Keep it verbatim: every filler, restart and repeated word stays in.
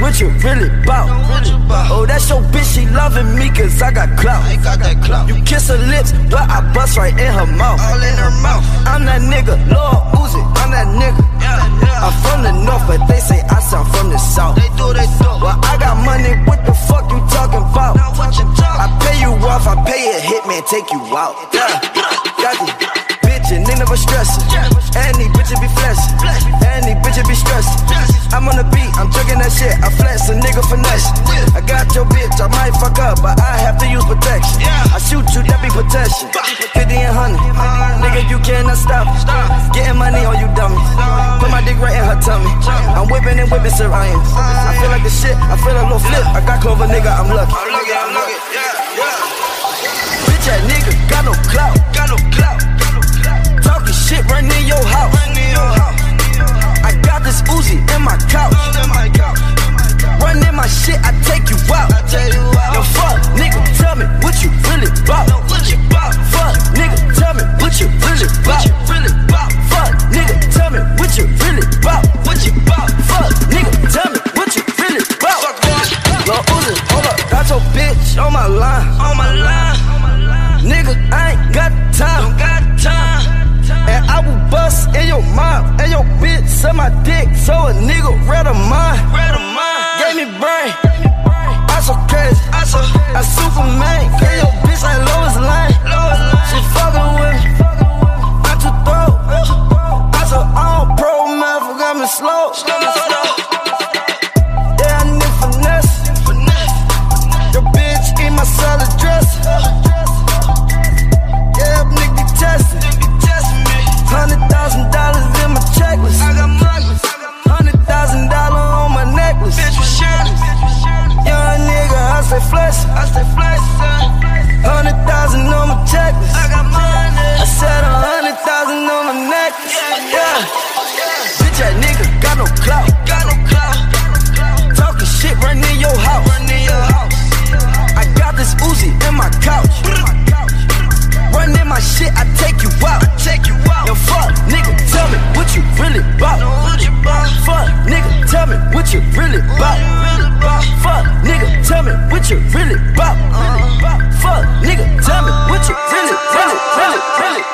what you really bout. Oh, that's your bitch, she loving me cause I got clout. You kiss her lips, but I bust right in her mouth. All in her mouth. I'm that nigga, Lord Uzi, I'm that nigga. I'm from the north, but they say I sound from the south. They do, they do. Well, I got money, what the fuck you talking about? I pay you off, I pay a hitman, take you out. Yeah, got these bitches, they never stressing. And these bitches be flexing, and these bitches be stressing. I'm on the beat, I'm chugging that shit, I flex a nigga finesse. I got your bitch, I might fuck up, but I have to use protection. I shoot you, that be protection. fifty and one hundred, nigga, you cannot stop it. Getting money on you dummies. Put my dick right in her tummy. I'm whipping and whipping Syrians. I feel like the shit, I feel a little flip. I got Clover, nigga, I'm lucky. I'm lucky, I'm lucky, yeah, yeah. Bitch, that nigga got no clout, got no clout. Talking shit, run in your house. I got this Uzi in my couch. Run in my shit, I take you out. Yo, fuck, nigga, tell me what you really bout. Fuck, nigga, tell me what you really bout. Fuck, nigga, tell me what you really bout. Fuck, nigga, tell me what you really bout. Lil Uzi, hold up, got your bitch on my line. On my line. Nigga, I ain't got time. Don't got time. And I will bust in your mouth, and your bitch suck my dick, so a nigga read of mine. Gave me brain, I so crazy, I so I Superman. Gave your bitch like Lois Lane. She fucking with me, not too throw. I so all pro, man, forgot me slow. Yeah, I need finesse. Your bitch eat my salad dressing. Yeah, nigga be testing. Hundred thousand dollars in my checklist. I got money. Hundred thousand dollars on my necklace. Bitch, you shining. Young nigga, I stay flexing. I stay flexing. Hundred thousand on my checklist. I got money. I said a hundred thousand on my necklace. Yeah, yeah. Bitch, that nigga got no clout. Got no clout. Talking shit, run in your house. Run in your house. I got this Uzi in my couch. Run in my shit, I take you out. I take you out. Yo, fuck, nigga, tell me what you really bout. Fuck, nigga, tell me what you really bout. Fuck, nigga, tell me what you really bout. Fuck, nigga, tell me what you really, really, really, really.